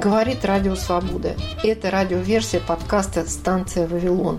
Говорит Радио Свобода. Это радиоверсия подкаста «Станция Вавилон».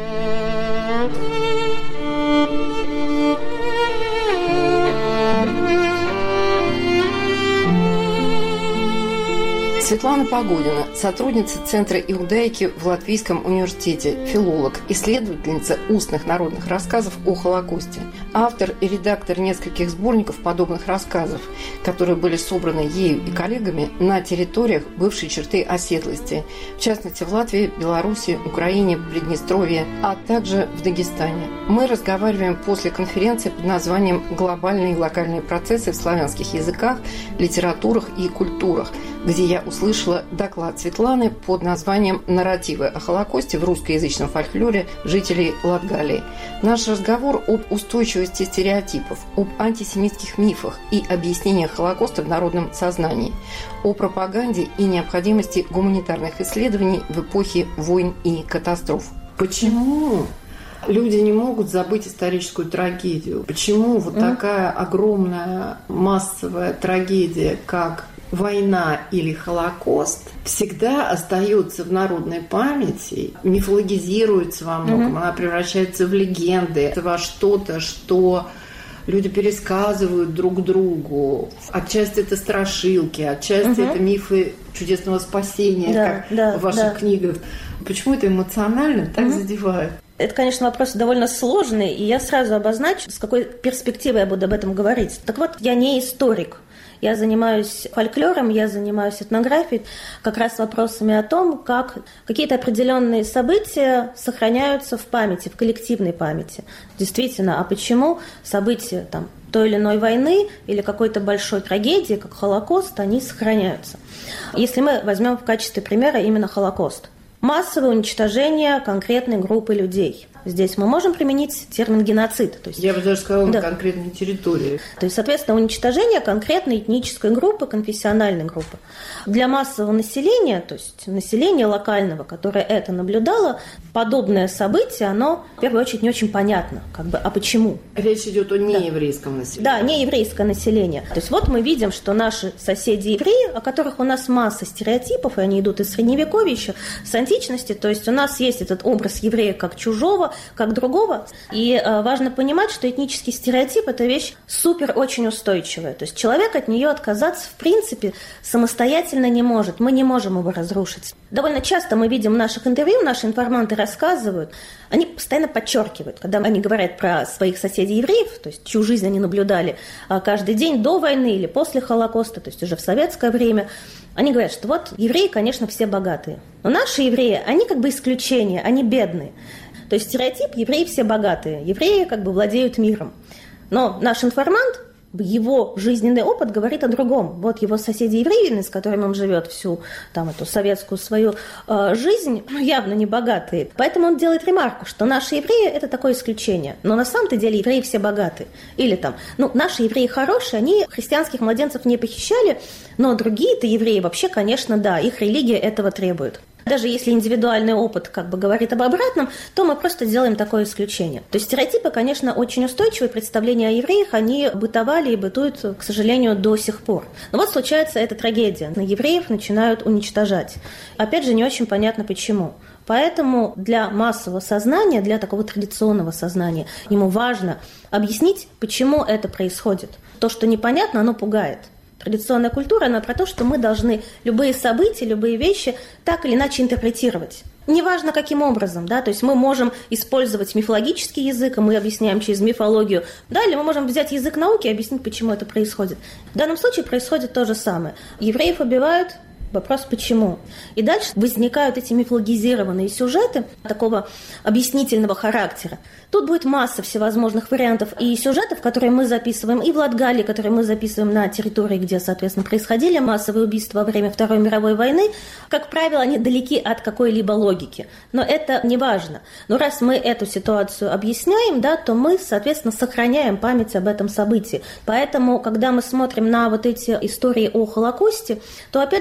Светлана Погодина, сотрудница Центра иудаики в Латвийском университете, филолог, исследовательница устных народных рассказов о Холокосте, автор и редактор нескольких сборников подобных рассказов, которые были собраны ею и коллегами на территориях бывшей черты оседлости, в частности в Латвии, Беларуси, Украине, Приднестровье, а также в Дагестане. Мы разговариваем после конференции под названием «Глобальные и локальные процессы в славянских языках, литературах и культурах», где я услышала доклад Светланы под названием «Нарративы о Холокосте в русскоязычном фольклоре жителей Латгалии». Наш разговор об устойчивости стереотипов, об антисемитских мифах и объяснениях Холокоста в народном сознании, о пропаганде и необходимости гуманитарных исследований в эпохе войн и катастроф. Почему люди не могут забыть историческую трагедию? Почему вот такая огромная массовая трагедия, как война или Холокост, всегда остается в народной памяти, мифологизируется во многом, она превращается в легенды, во что-то, что люди пересказывают друг другу. Отчасти это страшилки, отчасти это мифы чудесного спасения, как в ваших книгах. Почему это эмоционально так задевает? Это, конечно, вопрос довольно сложный, и я сразу обозначу, с какой перспективой я буду об этом говорить. Так вот, я не историк. Я занимаюсь фольклором, я занимаюсь этнографией, как раз вопросами о том, как какие-то определенные события сохраняются в памяти, в коллективной памяти. Действительно, а почему события той или иной войны или какой-то большой трагедии, как Холокост, они сохраняются? Если мы возьмем в качестве примера именно Холокост. Массовое уничтожение конкретной группы людей. Здесь мы можем применить термин «геноцид». То есть, я бы даже сказала, на конкретной территории. То есть, соответственно, уничтожение конкретной этнической группы, конфессиональной группы. Для массового населения, то есть населения локального, которое это наблюдало, подобное событие, оно, в первую очередь, не очень понятно. А почему? Речь идет о нееврейском населении. Да, нееврейское население. То есть вот мы видим, что наши соседи-евреи, о которых у нас масса стереотипов, и они идут из Средневековья еще, с античности, то есть у нас есть этот образ еврея как чужого, как другого. И важно понимать, что этнический стереотип – это вещь супер очень устойчивая. То есть человек от нее отказаться в принципе самостоятельно не может. Мы не можем его разрушить. Довольно часто мы видим в наших интервью, наши информанты рассказывают, они постоянно подчеркивают, когда они говорят про своих соседей-евреев, то есть чью жизнь они наблюдали каждый день до войны или после Холокоста, то есть уже в советское время, они говорят, что вот евреи, конечно, все богатые. Но наши евреи, они исключение, они бедные. То есть стереотип: евреи все богатые, евреи владеют миром. Но наш информант, его жизненный опыт говорит о другом. Вот его соседи-евреи, с которыми он живет всю эту советскую свою жизнь, явно не богатые. Поэтому он делает ремарку, что наши евреи – это такое исключение. Но на самом-то деле евреи все богатые. Или наши евреи хорошие, они христианских младенцев не похищали, но другие-то евреи вообще, конечно, да, их религия этого требует. Даже если индивидуальный опыт говорит об обратном, то мы просто делаем такое исключение. То есть стереотипы, конечно, очень устойчивые, представления о евреях, они бытовали и бытуют, к сожалению, до сих пор. Но вот случается эта трагедия. Евреев начинают уничтожать. Опять же, не очень понятно почему. Поэтому для массового сознания, для такого традиционного сознания, ему важно объяснить, почему это происходит. То, что непонятно, оно пугает. Традиционная культура, она про то, что мы должны любые события, любые вещи так или иначе интерпретировать. Неважно, каким образом, то есть мы можем использовать мифологический язык, и мы объясняем через мифологию, или мы можем взять язык науки и объяснить, почему это происходит. В данном случае происходит то же самое. Евреев убивают, вопрос почему. И дальше возникают эти мифологизированные сюжеты такого объяснительного характера. Тут будет масса всевозможных вариантов и сюжетов, которые мы записываем и в Латгалии, которые мы записываем на территории, где, соответственно, происходили массовые убийства во время Второй мировой войны. Как правило, они далеки от какой-либо логики. Но это не важно. Но раз мы эту ситуацию объясняем, то мы, соответственно, сохраняем память об этом событии. Поэтому, когда мы смотрим на вот эти истории о Холокосте, то, опять же, мы их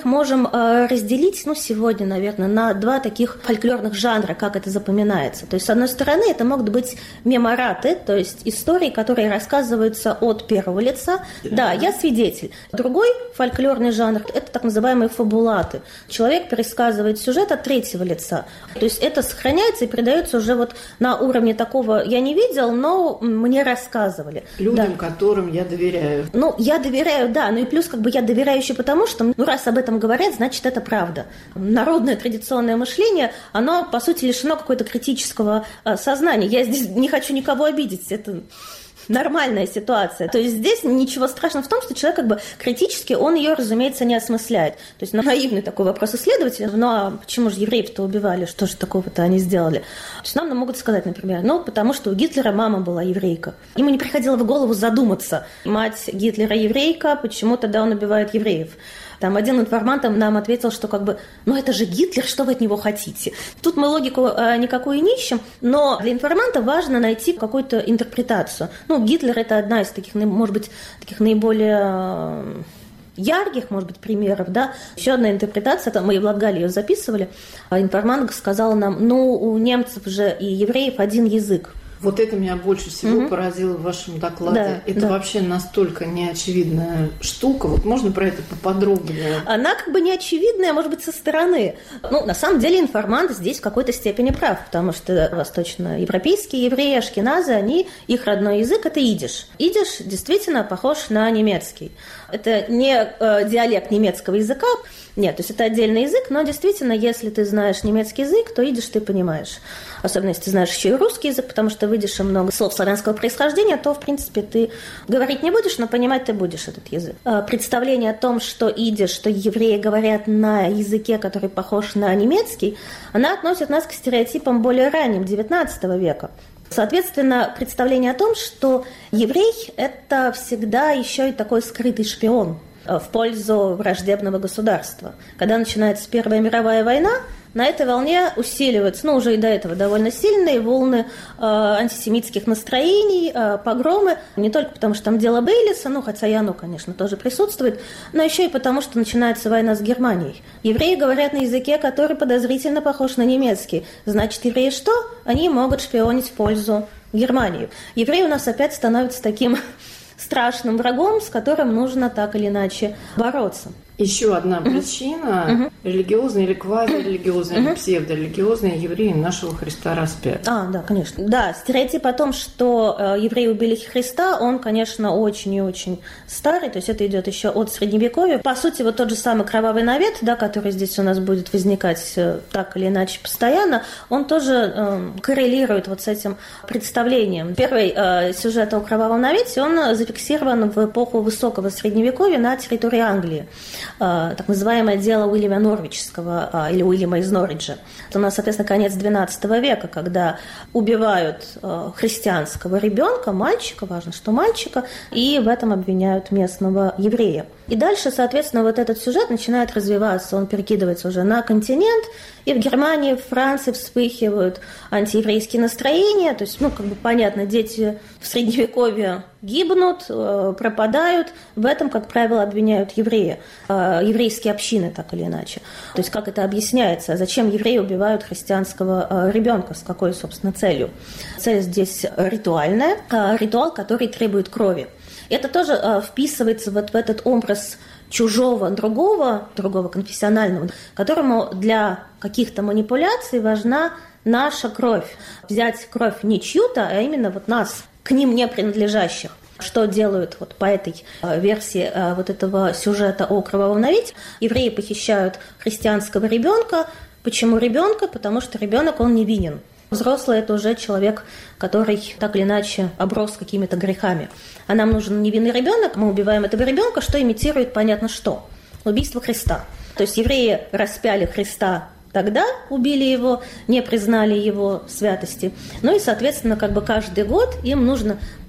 можем разделить, сегодня, наверное, на два таких фольклорных жанра, как это запоминается. То есть, с одной стороны, это могут быть мемораты, то есть истории, которые рассказываются от первого лица. Да, я свидетель. Другой фольклорный жанр – это так называемые фабулаты. Человек пересказывает сюжет от третьего лица. То есть, это сохраняется и передается уже вот на уровне такого «я не видел, но мне рассказывали». Людям, которым я доверяю. Я доверяю, да, и плюс я доверяю еще потому, что, раз об этом говорят, значит, это правда. Народное традиционное мышление, оно, по сути, лишено какого-то критического сознания. Я здесь не хочу никого обидеть, это нормальная ситуация. То есть здесь ничего страшного в том, что человек критически, он ее, разумеется, не осмысляет. То есть наивный такой вопрос исследователя, а почему же евреев-то убивали, что же такого-то они сделали? То есть нам могут сказать, например, потому что у Гитлера мама была еврейка. Ему не приходило в голову задуматься. Мать Гитлера еврейка, почему тогда он убивает евреев? Там один информант нам ответил, что это же Гитлер, что вы от него хотите? Тут мы логику никакую не ищем, но для информанта важно найти какую-то интерпретацию. Гитлер – это одна из таких, может быть, таких наиболее ярких, может быть, примеров, да. Еще одна интерпретация, мы и в Латгалии ее записывали, информант сказал нам, у немцев же и евреев один язык. Вот это меня больше всего поразило в вашем докладе. Да, это вообще настолько неочевидная штука. Можно про это поподробнее? Она неочевидная, может быть, со стороны. На самом деле информант здесь в какой-то степени прав, потому что восточноевропейские евреи, ашкеназы, их родной язык – это идиш. Идиш действительно похож на немецкий. Это не диалект немецкого языка, нет, то есть это отдельный язык, но действительно, если ты знаешь немецкий язык, то идиш ты понимаешь. Особенно, если ты знаешь еще и русский язык, потому что в идише много слов славянского происхождения, то, в принципе, ты говорить не будешь, но понимать ты будешь этот язык. Представление о том, что идиш, что евреи говорят на языке, который похож на немецкий, она относит нас к стереотипам более ранним, XIX века. Соответственно, представление о том, что еврей – это всегда еще и такой скрытый шпион в пользу враждебного государства. Когда начинается Первая мировая война, на этой волне усиливаются, уже и до этого довольно сильные волны антисемитских настроений, погромы, не только потому, что там дело Бейлиса, хотя и оно, конечно, тоже присутствует, но еще и потому, что начинается война с Германией. Евреи говорят на языке, который подозрительно похож на немецкий. Значит, евреи что? Они могут шпионить в пользу Германии. Евреи у нас опять становятся таким страшным врагом, с которым нужно так или иначе бороться. Еще одна причина – религиозные или квазирелигиозные, или псевдорелигиозные евреи нашего Христа распяли. Да, конечно. Да, стереотип о том, что евреи убили Христа, он, конечно, очень и очень старый, то есть это идет еще от Средневековья. По сути, тот же самый кровавый навет, который здесь у нас будет возникать так или иначе постоянно, он тоже коррелирует с этим представлением. Первый сюжет о кровавом навете, он зафиксирован в эпоху высокого Средневековья на территории Англии. Так называемое дело Уильяма Норвичского или Уильяма из Норриджа. Это у нас, соответственно, конец XII века, когда убивают христианского ребенка, мальчика, важно, что мальчика, и в этом обвиняют местного еврея. И дальше, соответственно, этот сюжет начинает развиваться, он перекидывается уже на континент, и в Германии, в Франции вспыхивают антиеврейские настроения, то есть, понятно, дети в Средневековье гибнут, пропадают, в этом, как правило, обвиняют евреи, еврейские общины, так или иначе. То есть, как это объясняется, зачем евреи убивают христианского ребенка, с какой, собственно, целью? Цель здесь ритуальная, ритуал, который требует крови. Это тоже вписывается в этот образ чужого, другого конфессионального, которому для каких-то манипуляций важна наша кровь. Взять кровь не чью-то, а именно нас, к ним не принадлежащих. Что делают по этой версии этого сюжета о кровавом навете? Евреи похищают христианского ребенка. Почему ребенка? Потому что ребенок, он невинен. Взрослый – это уже человек, который так или иначе оброс какими-то грехами. А нам нужен невинный ребенок, мы убиваем этого ребенка, что имитирует понятно что. Убийство Христа. То есть евреи распяли Христа тогда, убили его, не признали его святости. И, соответственно, каждый год им нужно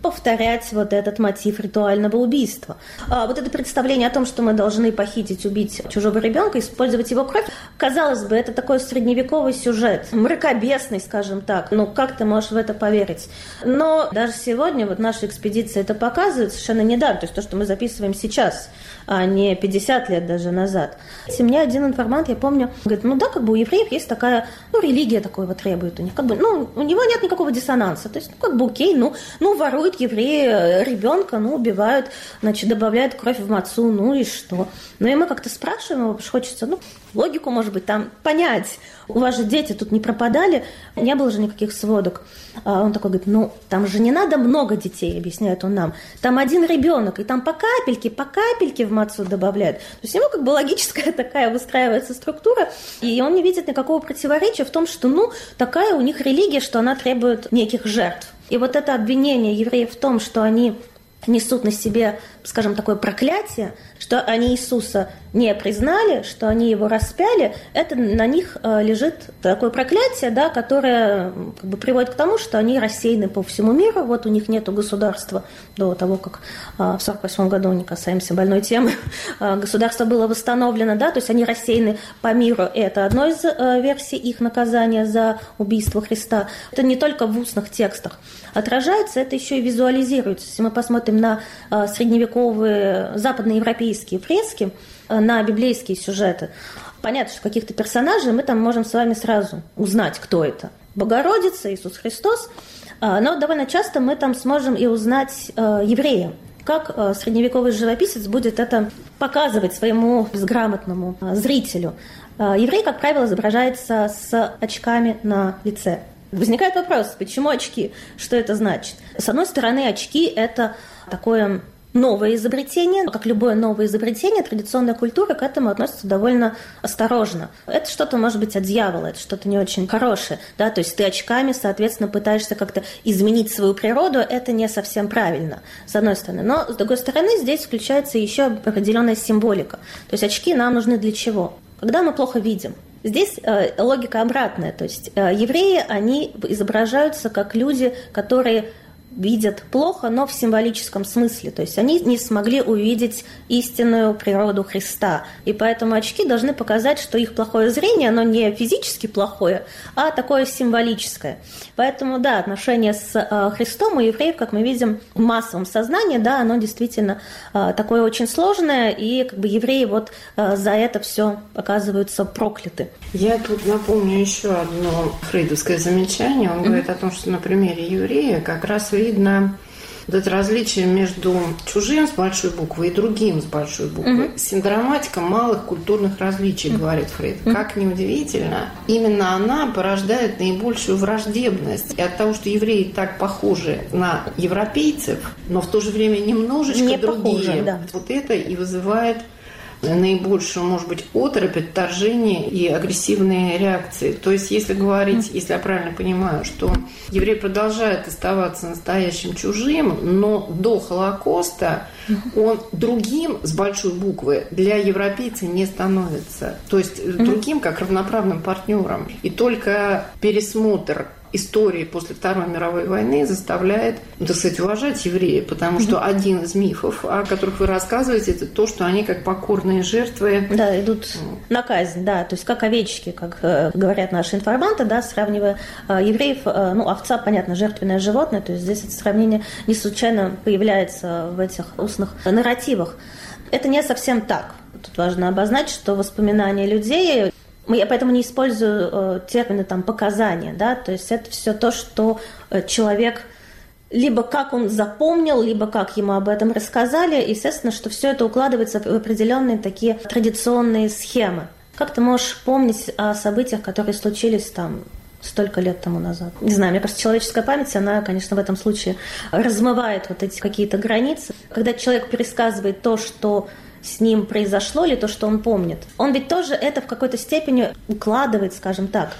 повторять вот этот мотив ритуального убийства. Вот это представление о том, что мы должны похитить, убить чужого ребенка, использовать его кровь, казалось бы, это такой средневековый сюжет, мракобесный, скажем так. Ну, как ты можешь в это поверить? Но даже сегодня вот наша экспедиция это показывает совершенно недавно, то есть то, что мы записываем сейчас, а не 50 лет даже назад. И мне один информант, я помню, говорит, ну да, как бы у евреев есть такая, ну, религия такого требует у них, как бы, ну, у него нет никакого диссонанса, то есть, ну, как бы, окей, ну, воруют евреи ребенка, ну, убивают, значит, добавляют кровь в мацу, ну и что? Ну, и мы как-то спрашиваем его, потому что хочется, ну, логику, может быть, там понять. У вас же дети тут не пропадали, не было же никаких сводок. А он такой говорит, ну, там же не надо много детей, объясняет он нам. Там один ребенок, и там по капельке в мацу добавляют. То есть у него как бы логическая такая выстраивается структура, и он не видит никакого противоречия в том, что, ну, такая у них религия, что она требует неких жертв. И вот это обвинение евреев в том, что они несут на себе, скажем, такое проклятие, что они Иисуса не признали, что они его распяли, это на них лежит такое проклятие, да, которое как бы приводит к тому, что они рассеяны по всему миру, вот у них нет государства до того, как в 1948 году, не касаемся больной темы, государство было восстановлено, да, то есть они рассеяны по миру, и это одно из версий их наказания за убийство Христа. Это не только в устных текстах отражается, это еще и визуализируется. Если мы посмотрим на средневековые западноевропейские фрески, на библейские сюжеты, понятно, что каких-то персонажей мы там можем с вами сразу узнать, кто это. Богородица, Иисус Христос, но довольно часто мы там сможем и узнать еврея. Как средневековый живописец будет это показывать своему безграмотному зрителю. Еврей, как правило, изображается с очками на лице. Возникает вопрос, почему очки? Что это значит? С одной стороны, очки – это такое новое изобретение. Как любое новое изобретение, традиционная культура к этому относится довольно осторожно. Это что-то, может быть, от дьявола, это что-то не очень хорошее. Да? То есть ты очками, соответственно, пытаешься как-то изменить свою природу, это не совсем правильно, с одной стороны. Но, с другой стороны, здесь включается еще определенная символика. То есть очки нам нужны для чего? Когда мы плохо видим. Здесь логика обратная, то есть евреи, они изображаются как люди, которые видят плохо, но в символическом смысле, то есть они не смогли увидеть истинную природу Христа, и поэтому очки должны показать, что их плохое зрение, оно не физически плохое, а такое символическое. Поэтому, да, отношение с Христом у евреев, как мы видим, в массовом сознании, да, оно действительно такое очень сложное, и как бы евреи вот за это все оказываются прокляты. Я тут напомню еще одно фрейдовское замечание. Он говорит о том, что на примере еврея как раз видно вот это различие между чужим с большой буквы и другим с большой буквы. Синдроматика малых культурных различий, говорит Фрейд. Как ни удивительно, именно она порождает наибольшую враждебность. И от того, что евреи так похожи на европейцев, но в то же время немножечко не другие, похожи, да. Вот это и вызывает наибольшую, может быть, оторопь, отторжение и агрессивные реакции. То есть, если говорить, если я правильно понимаю, что еврей продолжает оставаться настоящим чужим, но до Холокоста он другим с большой буквы для европейца не становится. То есть, другим как равноправным партнером. И только пересмотр истории после Второй мировой войны заставляет, так сказать, уважать евреев, потому что один из мифов, о которых вы рассказываете, это то, что они как покорные жертвы. Да, идут на казнь, да, то есть как овечки, как говорят наши информанты, да, сравнивая евреев, ну, овца, понятно, жертвенное животное, то есть здесь это сравнение не случайно появляется в этих устных нарративах. Это не совсем так. Тут важно обозначить, что воспоминания людей... Я поэтому не использую термины там показания, да, то есть это все то, что человек либо как он запомнил, либо как ему об этом рассказали, естественно, что все это укладывается в определенные такие традиционные схемы. Как ты можешь помнить о событиях, которые случились там столько лет тому назад? Не знаю, мне кажется, человеческая память, она, конечно, в этом случае размывает вот эти какие-то границы. Когда человек пересказывает то, что с ним произошло, или то, что он помнит. Он ведь тоже это в какой-то степени укладывает, скажем так,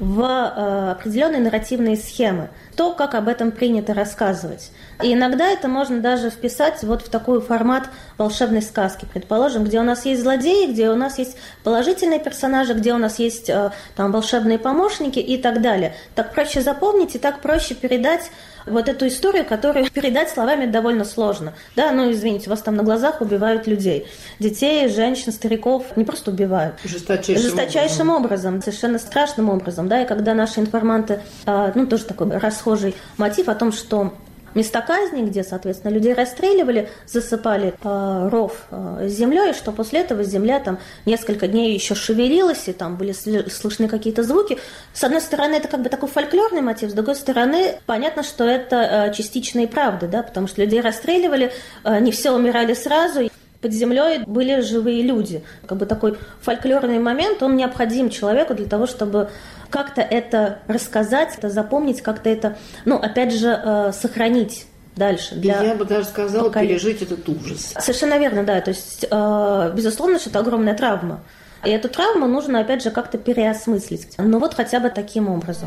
в определенные нарративные схемы. То, как об этом принято рассказывать. И иногда это можно даже вписать вот в такой формат волшебной сказки, предположим, где у нас есть злодеи, где у нас есть положительные персонажи, где у нас есть там волшебные помощники и так далее. Так проще запомнить и так проще передать вот эту историю, которую передать словами довольно сложно. Да, извините, вас там на глазах убивают людей. Детей, женщин, стариков не просто убивают. Жесточайшим образом. Совершенно страшным образом. Да, и когда наши информанты, тоже такой расхожий мотив о том, что места казни, где, соответственно, людей расстреливали, засыпали ров с землей, что после этого земля там несколько дней еще шевелилась, и там были слышны какие-то звуки. С одной стороны, это как бы такой фольклорный мотив, с другой стороны, понятно, что это частичная правда, да, потому что людей расстреливали, не все умирали сразу, под землей были живые люди. Как бы такой фольклорный момент, он необходим человеку для того, чтобы как-то это рассказать, это запомнить, как-то это, опять же, сохранить дальше. Я бы даже сказала, пережить этот ужас. Совершенно верно, да. То есть, безусловно, что это огромная травма. И эту травму нужно, опять же, как-то переосмыслить. Вот хотя бы таким образом.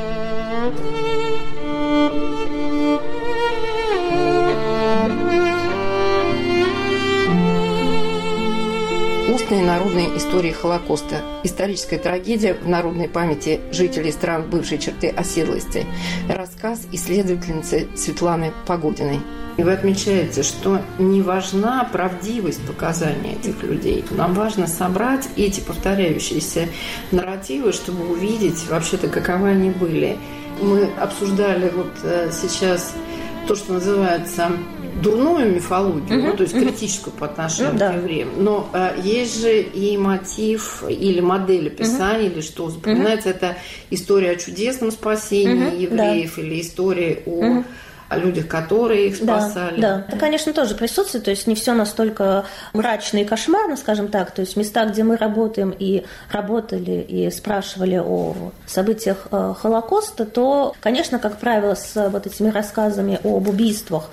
Устные народные истории Холокоста. Историческая трагедия в народной памяти жителей стран бывшей черты оседлости. Рассказ исследовательницы Светланы Погодиной. И вы отмечаете, что не важна правдивость показаний этих людей. Нам важно собрать эти повторяющиеся нарративы, чтобы увидеть вообще-то, каковы они были. Мы обсуждали сейчас то, что называется дурную мифологию, то есть критическую по отношению к евреям. Но есть же и мотив или модель описания, или что запоминается, это история о чудесном спасении евреев, или история о людях, которые их спасали. Да, это, конечно, тоже присутствует, то есть не все настолько мрачно и кошмарно, скажем так, то есть места, где мы работаем и работали, и спрашивали о событиях Холокоста, то, конечно, как правило, с вот этими рассказами об убийствах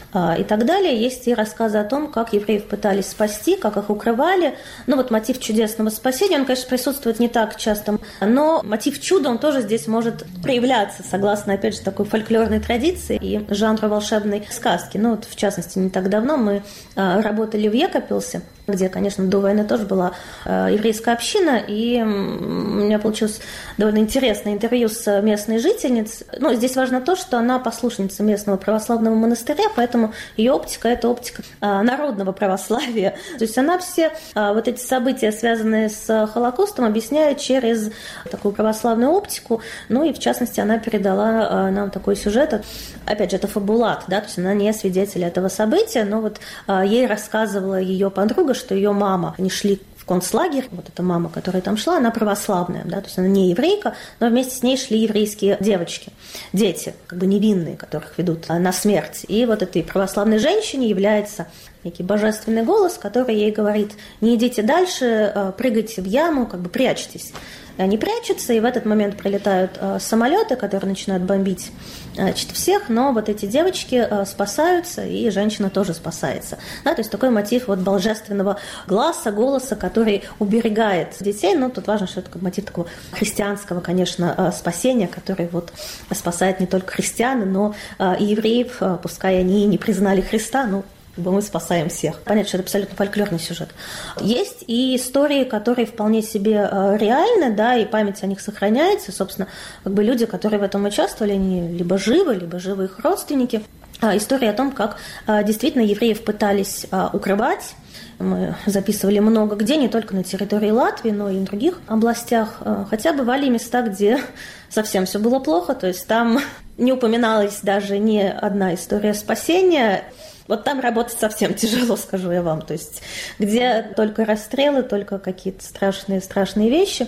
и так далее. Есть и рассказы о том, как евреев пытались спасти, как их укрывали. Мотив чудесного спасения, он, конечно, присутствует не так часто, но мотив чуда, он тоже здесь может проявляться, согласно, опять же, такой фольклорной традиции и жанру волшебной сказки. В частности, не так давно мы работали в Екапилсе, где, конечно, до войны тоже была еврейская община, и у меня получилось довольно интересное интервью с местной жительницей. Здесь важно то, что она послушница местного православного монастыря, поэтому ее оптика – это оптика народного православия. То есть она все вот эти события, связанные с Холокостом, объясняет через такую православную оптику, и в частности она передала нам такой сюжет. Опять же, это фабулат, да, то есть она не свидетель этого события, но ей рассказывала ее подруга, что ее мама, они шли в концлагерь, эта мама, которая там шла, она православная, да, то есть она не еврейка, но вместе с ней шли еврейские девочки, дети, невинные, которых ведут на смерть. И этой православной женщине является некий божественный голос, который ей говорит: не идите дальше, прыгайте в яму, прячьтесь. И они прячутся, и в этот момент прилетают самолеты, которые начинают бомбить всех, но эти девочки спасаются, и женщина тоже спасается. Да, то есть такой мотив божественного голоса, который уберегает детей. Тут важно, что это мотив такого христианского, конечно, спасения, который спасает не только христиан, но и евреев, пускай они и не признали Христа, мы спасаем всех. Понятно, что это абсолютно фольклорный сюжет. Есть и истории, которые вполне себе реальны, да, и память о них сохраняется. Собственно, люди, которые в этом участвовали, они либо живы их родственники. История о том, как действительно евреев пытались укрывать. Мы записывали много где, не только на территории Латвии, но и в других областях. Хотя бывали места, где совсем все было плохо, то есть там не упоминалась даже ни одна история спасения. Там работать совсем тяжело, скажу я вам. То есть где только расстрелы, только какие-то страшные вещи.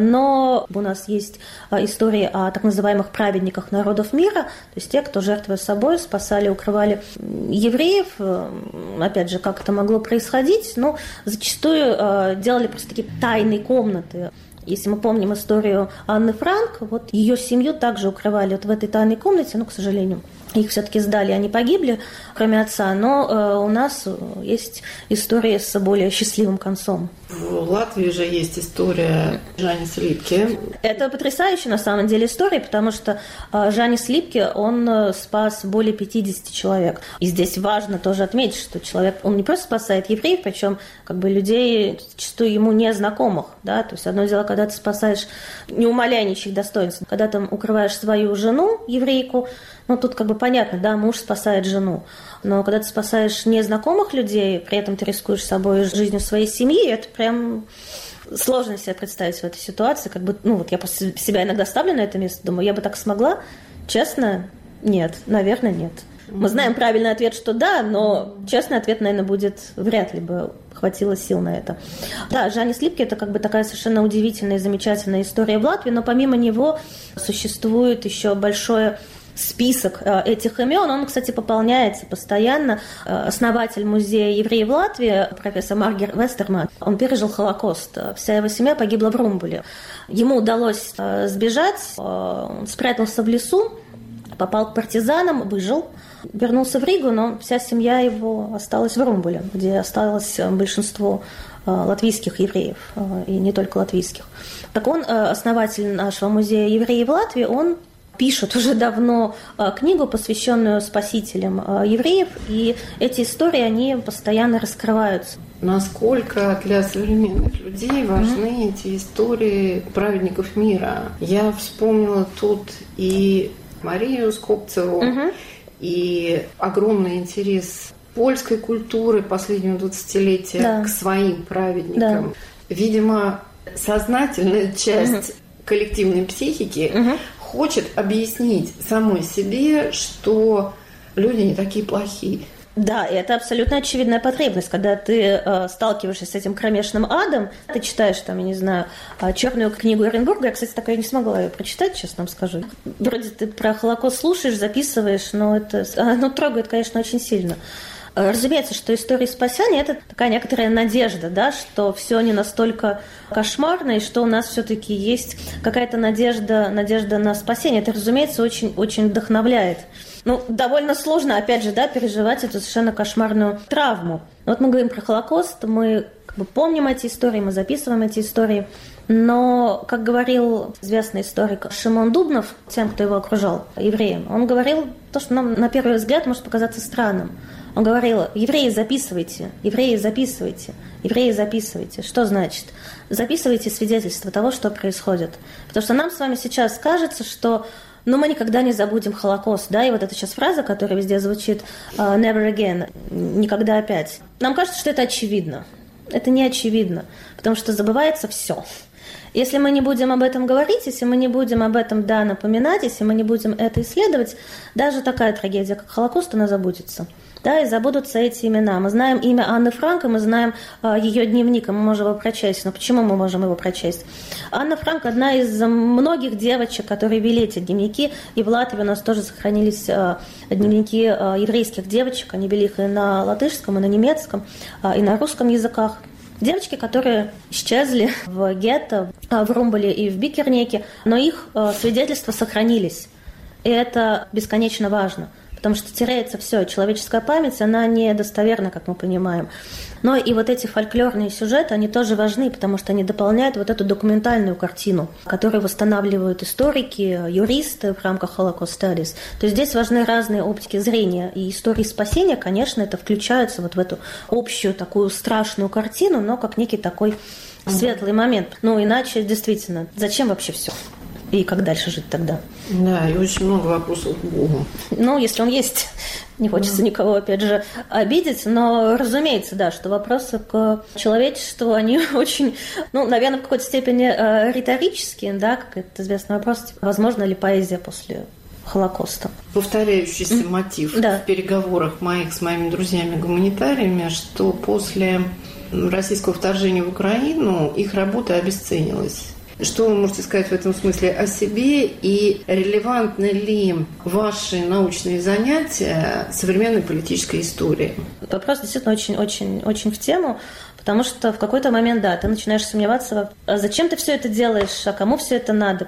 Но у нас есть истории о так называемых праведниках народов мира, то есть те, кто, жертвуя собой, спасали, укрывали евреев. Опять же, как это могло происходить? Зачастую делали просто такие тайные комнаты. Если мы помним историю Анны Франк, ее семью также укрывали в этой тайной комнате, к сожалению. Их все-таки сдали, они погибли, кроме отца. Но у нас есть история с более счастливым концом. В в Латвии же есть история Жанис Липке. Это потрясающая на самом деле история, потому что Жанис Липке, он спас более 50 человек. И здесь важно тоже отметить, что человек, он не просто спасает евреев, причем как бы людей, зачастую ему незнакомых, да, то есть одно дело, когда ты спасаешь, не умаляя ничьих достоинств, когда ты укрываешь свою жену, еврейку, ну, тут как бы понятно, да, муж спасает жену. Но когда ты спасаешь незнакомых людей, при этом ты рискуешь собой и жизнью своей семьи, это прям сложно себе представить в этой ситуации. Как бы, ну, вот я после себя иногда ставлю на это место, думаю, я бы так смогла? Честно, нет, наверное, нет. Мы знаем правильный ответ, что да, но честный ответ, наверное, будет вряд ли бы хватило сил на это. Да, Жанис Липке – это как бы такая совершенно удивительная и замечательная история в Латвии, но помимо него существует еще большое список этих имен, он, кстати, пополняется постоянно. Основатель музея евреев в Латвии, профессор Маргер Вестерман, он пережил Холокост. Вся его семья погибла в Румбуле. Ему удалось сбежать, он спрятался в лесу, попал к партизанам, выжил, вернулся в Ригу, но вся семья его осталась в Румбуле, где осталось большинство латвийских евреев, и не только латвийских. Так он, основатель нашего музея евреев в Латвии, он пишет уже давно книгу, посвященную спасителям евреев, и эти истории, они постоянно раскрываются. Насколько для современных людей важны эти истории праведников мира? Я вспомнила тут и Марию Скопцеву, и огромный интерес польской культуры последнего 20-летия к своим праведникам. Да. Видимо, сознательная часть коллективной психики хочет объяснить самой себе, что люди не такие плохие. Да, и это абсолютно очевидная потребность. Когда ты сталкиваешься с этим кромешным адом, ты читаешь, там, я не знаю, «Черную книгу Эренбурга». Я, кстати, так и не смогла ее прочитать, честно вам скажу. Вроде ты про Холокост слушаешь, записываешь, но это трогает, конечно, очень сильно. Разумеется, что история спасения – это такая некоторая надежда, да, что все не настолько кошмарно, и что у нас все-таки есть какая-то надежда на спасение. Это, разумеется, очень вдохновляет. Ну, довольно сложно, опять же, да, переживать эту совершенно кошмарную травму. Вот мы говорим про Холокост, мы как бы помним эти истории, мы записываем эти истории, но, как говорил известный историк Шимон Дубнов, тем, кто его окружал, евреем, он говорил то, что нам на первый взгляд может показаться странным. Он говорил: евреи, записывайте, евреи, записывайте, евреи, записывайте. Что значит? Записывайте свидетельства того, что происходит. Потому что нам с вами сейчас кажется, что мы никогда не забудем Холокост, да, и вот эта сейчас фраза, которая везде звучит «never again», «никогда опять». Нам кажется, что это очевидно. Это не очевидно, потому что забывается все. Если мы не будем об этом говорить, если мы не будем об этом, да, напоминать, если мы не будем это исследовать, даже такая трагедия, как Холокост, она забудется. Да, и забудутся эти имена. Мы знаем имя Анны Франк, и мы знаем ее дневник, и мы можем его прочесть. Но почему мы можем его прочесть? Анна Франк – одна из многих девочек, которые вели эти дневники, и в Латвии у нас тоже сохранились дневники еврейских девочек. Они вели их и на латышском, и на немецком, и на русском языках. Девочки, которые исчезли в гетто, в Румбуле и в Бикернеке, но их свидетельства сохранились. И это бесконечно важно. Потому что теряется все. Человеческая память, она недостоверна, как мы понимаем. Но и вот эти фольклорные сюжеты, они тоже важны, потому что они дополняют вот эту документальную картину, которую восстанавливают историки, юристы в рамках Holocaust Studies. То есть здесь важны разные оптики зрения. И истории спасения, конечно, это включается вот в эту общую такую страшную картину, но как некий такой светлый момент. Ну, иначе, действительно, зачем вообще все? И как дальше жить тогда? Да, и очень много вопросов к Богу. Ну, если он есть, не хочется никого, опять же, обидеть, но, разумеется, да, что вопросы к человечеству, они очень, наверное, в какой-то степени риторические, да, как это известный вопрос, типа, возможно ли поэзия после Холокоста? Повторяющийся мотив в переговорах моих с моими друзьями-гуманитариями, что после российского вторжения в Украину их работа обесценилась. Что вы можете сказать в этом смысле о себе, и релевантны ли ваши научные занятия современной политической истории? Вопрос действительно очень в тему, потому что в какой-то момент, да, ты начинаешь сомневаться, зачем ты все это делаешь, а кому все это надо.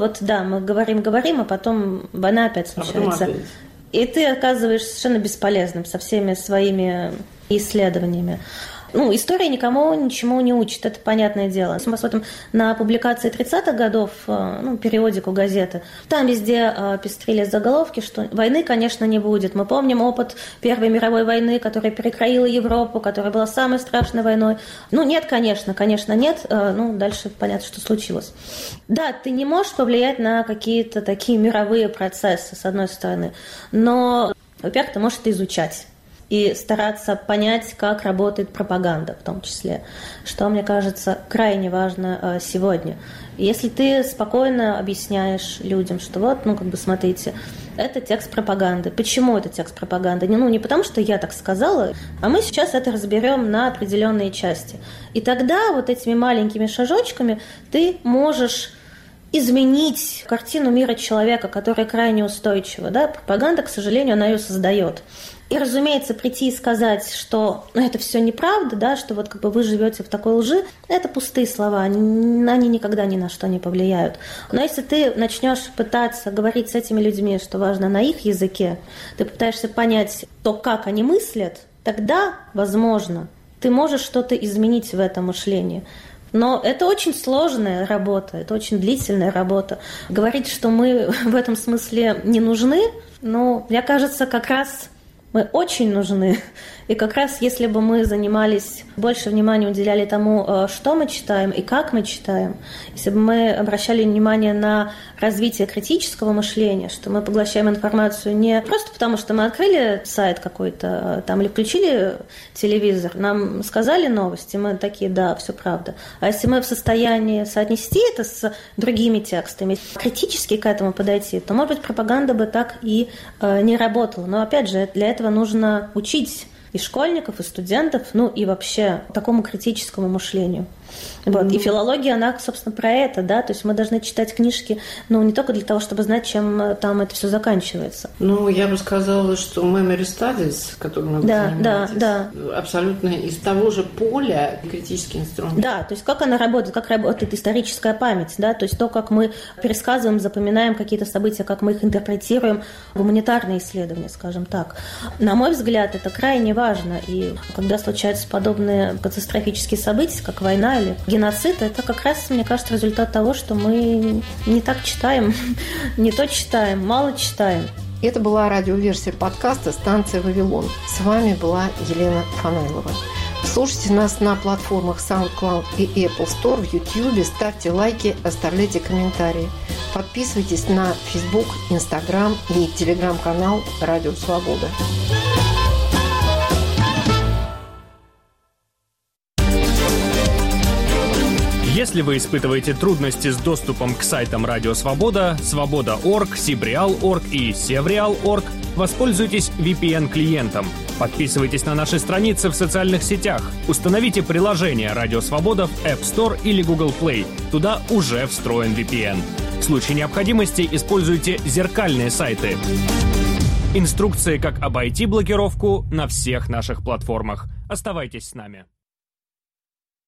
Мы говорим, а потом война опять случается. И ты оказываешься совершенно бесполезным со всеми своими исследованиями. История никому ничему не учит, это понятное дело. Если мы смотрим на публикации 30-х годов, периодику газеты, там везде пестрили заголовки, что войны, конечно, не будет. Мы помним опыт Первой мировой войны, которая перекроила Европу, которая была самой страшной войной. Нет, конечно нет. Дальше понятно, что случилось. Да, ты не можешь повлиять на какие-то такие мировые процессы, с одной стороны, но, во-первых, ты можешь это изучать и стараться понять, как работает пропаганда в том числе, что, мне кажется, крайне важно сегодня. Если ты спокойно объясняешь людям, что смотрите, это текст пропаганды. Почему это текст пропаганды? Не потому, что я так сказала, а мы сейчас это разберем на определенные части. И тогда вот этими маленькими шажочками ты можешь изменить картину мира человека, которая крайне устойчива. Да? Пропаганда, к сожалению, она ее создает. И, разумеется, прийти и сказать, что это все неправда, да, что вы живете в такой лжи, это пустые слова, они никогда ни на что не повлияют. Но если ты начнешь пытаться говорить с этими людьми, что важно на их языке, ты пытаешься понять то, как они мыслят, тогда, возможно, ты можешь что-то изменить в этом мышлении. Но это очень сложная работа, это очень длительная работа. Говорить, что мы в этом смысле не нужны, мне кажется, как раз мы очень нужны. И как раз если бы мы занимались, больше внимания уделяли тому, что мы читаем и как мы читаем, если бы мы обращали внимание на развитие критического мышления, что мы поглощаем информацию не просто потому, что мы открыли сайт какой-то или включили телевизор, нам сказали новости, мы такие, да, все правда. А если мы в состоянии соотнести это с другими текстами, критически к этому подойти, то, может быть, пропаганда бы так и не работала. Но, опять же, для этого нужно учить и школьников, и студентов, и вообще такому критическому мышлению. И филология, она, собственно, про это, да, то есть мы должны читать книжки, не только для того, чтобы знать, чем там это все заканчивается. Я бы сказала, что memory studies, которым мы занимаемся, абсолютно из того же поля критический инструмент. Да, то есть как она работает, как работает историческая память, да, то есть то, как мы пересказываем, запоминаем какие-то события, как мы их интерпретируем, гуманитарные исследования, скажем так. На мой взгляд, это крайне важно, и когда случаются подобные катастрофические события, как война или геноцид, это как раз, мне кажется, результат того, что мы не так читаем, не то читаем, мало читаем. Это была радиоверсия подкаста «Станция Вавилон». С вами была Елена Фанайлова. Слушайте нас на платформах SoundCloud и Apple Store, в YouTube, ставьте лайки, оставляйте комментарии. Подписывайтесь на Facebook, Instagram и Telegram-канал «Радио Свобода». Если вы испытываете трудности с доступом к сайтам Радио Свобода, Свобода.орг, Сибреал.орг и Севреал.орг, воспользуйтесь VPN-клиентом. Подписывайтесь на наши страницы в социальных сетях. Установите приложение Радио Свобода в App Store или Google Play. Туда уже встроен VPN. В случае необходимости используйте зеркальные сайты. Инструкции, как обойти блокировку, на всех наших платформах. Оставайтесь с нами.